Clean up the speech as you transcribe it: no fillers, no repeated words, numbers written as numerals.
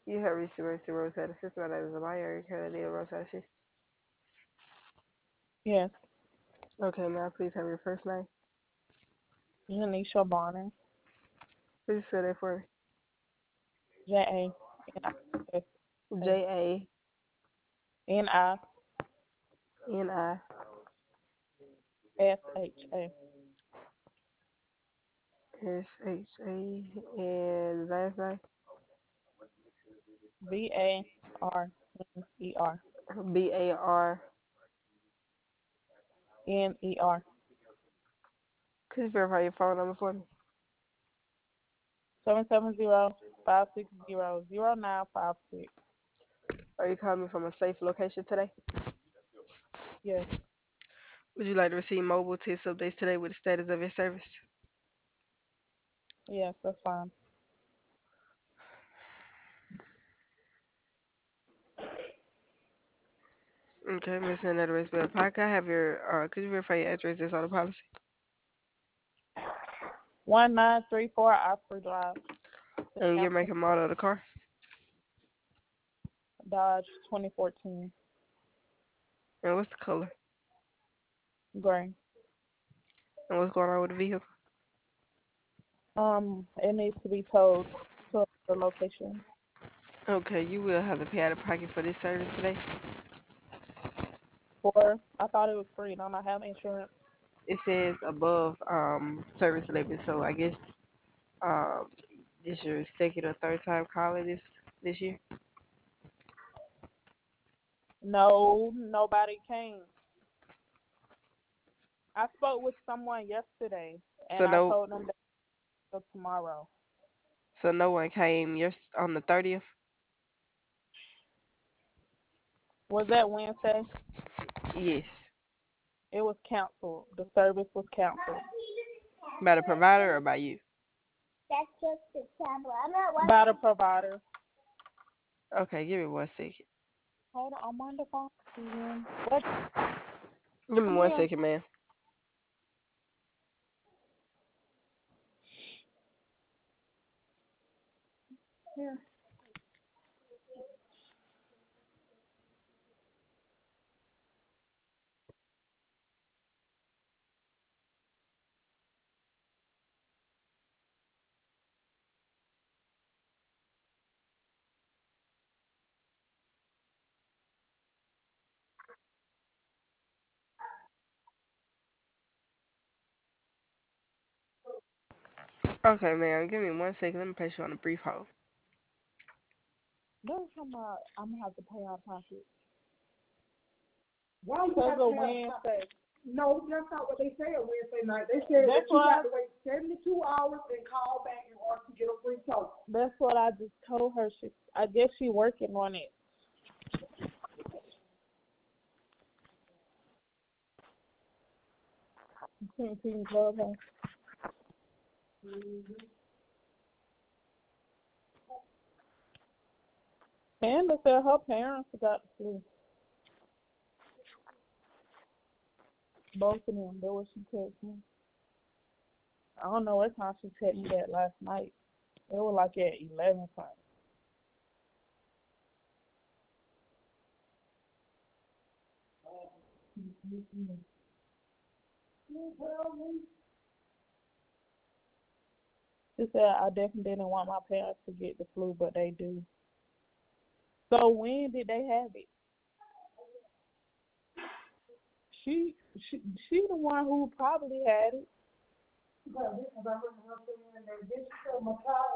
You have reached the Mercy Rosetta Assist. My name is Amaya. Can I need a Rosetta Assist? Yes. Okay, may I please have your first name? Janisha Bonner. Please spell that for me. JANISHA. J A N I S H A and last name VARNER. BAR. NER. Could you verify your phone number for me? 770-560-0956. Are you calling me from a safe location today? Yes. Would you like to receive mobile text updates today with the status of your service? Yes, that's fine. Okay, Miss Annette Rosebell Park. I have your could you verify your address that's on the policy? 1934 Osprey Drive. And your make and model of the car? Dodge 2014. And what's the color? Gray. And what's going on with the vehicle? It needs to be towed to the location. Okay, you will have to pay out of pocket for this service today. I thought it was free. Don't I have insurance? It says above service limit, so I guess um this your second or third time calling this year. No, nobody came. I spoke with someone yesterday, So and I no told them that till tomorrow. so no one came on the 30th. Was that Wednesday? Yes. It was canceled. The service was canceled. By the provider or by you? By the provider. Okay, give me 1 second. Hold on, I'm on the phone. What? Give me Come one here. second, man. Here. Okay, man. Give me 1 second. Let me place you on a brief hold. Don't come out. I'm gonna have to pay out of pocket. Why you have to Wednesday? No, that's not what they said Wednesday night. They said that you got to wait 72 hours and call back in order to get a free token. That's what I just told her. I guess she working on it. Team Clubhouse. Panda said her parents got the flu. Both of them. That was she texted me. I don't know what time she texted me that last night. It was like at 11 time. She said I definitely didn't want my parents to get the flu, but they do. So when did they have it? She she the one who probably had it.